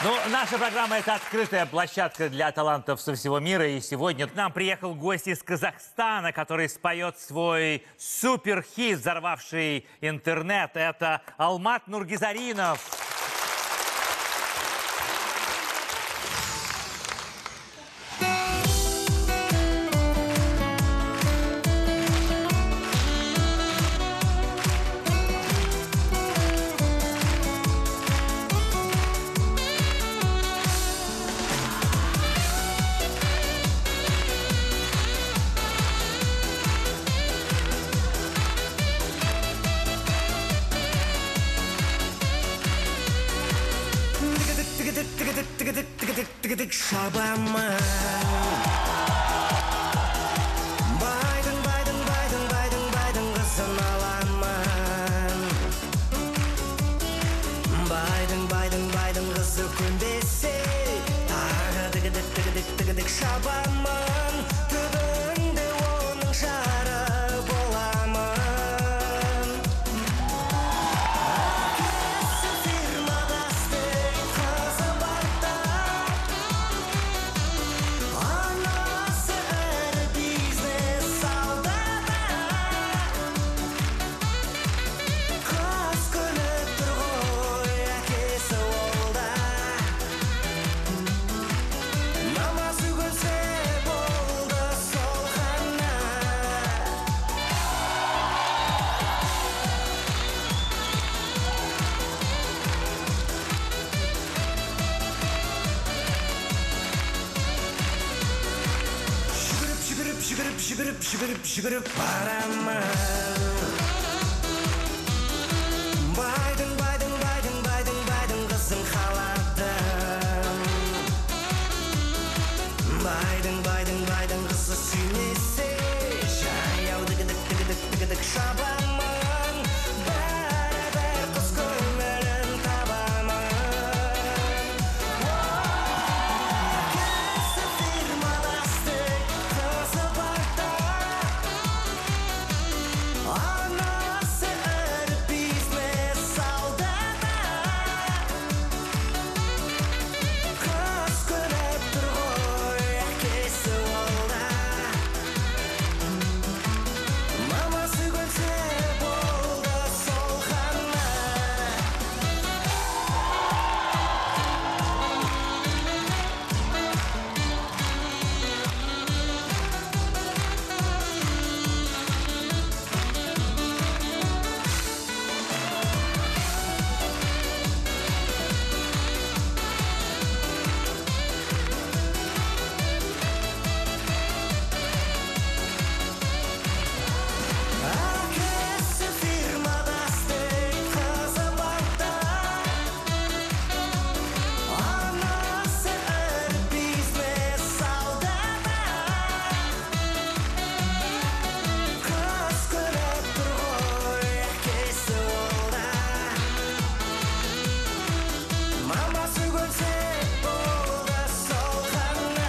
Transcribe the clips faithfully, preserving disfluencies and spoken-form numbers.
Ну, наша программа – это открытая площадка для талантов со всего мира. И сегодня к нам приехал гость из Казахстана, который споет свой суперхит, взорвавший интернет. Это Алмат Нургизаринов. Шабаман Байдың, байдың, байдың, байдың, байдың қызын аламан Байдың, байдың, байдың қызы көнбесе Тағы тігідік, тігідік, тігідік шабаман Түбінде оның жары боламын Әкесі фирмадастай қызы барда Анасы әрі бизнес саудада Қыз күліп тұр ғой әкесі олда Мамасы көнсе болды сол ғана Жүгіріп, жүгіріп, жүгіріп, жүгіріп, жүгіріп, жүгіріп барамын Байдың, байдың, байдың, байдың, байдың қызын қаладым Байдың, байдың, байдың қызы сүймесе Жаяу дігідік, дігідік, дігідік шабамын Бәрі-бәр қыз көңілін табамын Әкесі фирмадастай қызы барда Анасы әрі бизнес саудада Қыз күліп тұр ғой әкесі олда Мамасы көнсе болды сол ғана Әкесі фирмадастай қызы барда Анасы әрі бизнес саудада Қыз күліп тұр ғой әкесі олда Мамасы көнсе болды сол ғана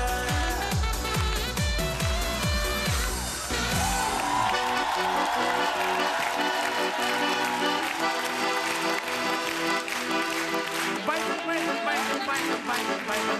Байдың, байдың, байдың, байдың, байдың, байдың,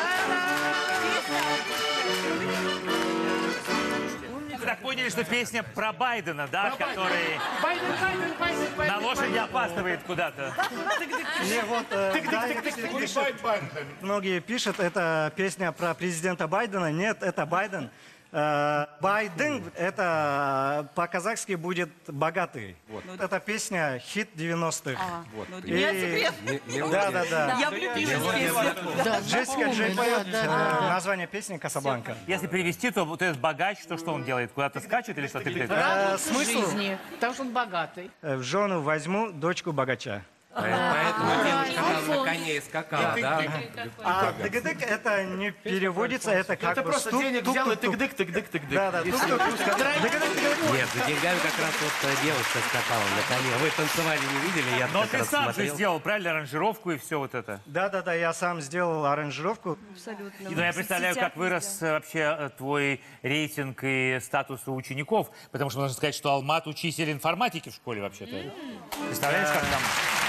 Вы так поняли, что песня про Байдена, да, который Байдың, байдың, байдың, байдың, на лошади опаздывает куда-то. Не, вот, э, да, пишет, многие пишут, это песня про президента Байдена. Нет, это Байден. Э, Байден, это по-казахски будет богатый. Вот. Это песня хит девяностых. И- Да, да, да. Я влюбилась в песню. Джессика Джей поет э, название песни «Касабланка». Если перевести, то вот этот богач, то что он делает? Куда-то скачет или что? Ты где-то? Э, Смысл? Жизни. Потому что он богатый. Э, В жену возьму дочку богача. Поэтому девушка там на коне и скакала, да? А тыгдык это не переводится, это как Это бы просто стук, денег тук, взял и тук, тук. тык-дык, тык-дык, тык-дык. Да, да, тук, тук, тук. Тыгдык-тыгдык. Нет, за деньгами как раз вот девушка скакала на коне. Вы танцевали, не видели? Я Но как ты раз сам же смотрел. сделал, правильно, аранжировку и все вот это. Да, да, да, я сам сделал аранжировку. Абсолютно. Ну, я представляю, как вырос э, вообще э, твой рейтинг и статус у учеников, потому что можно сказать, что Алмат учитель информатики в школе вообще-то. Представляешь, как там...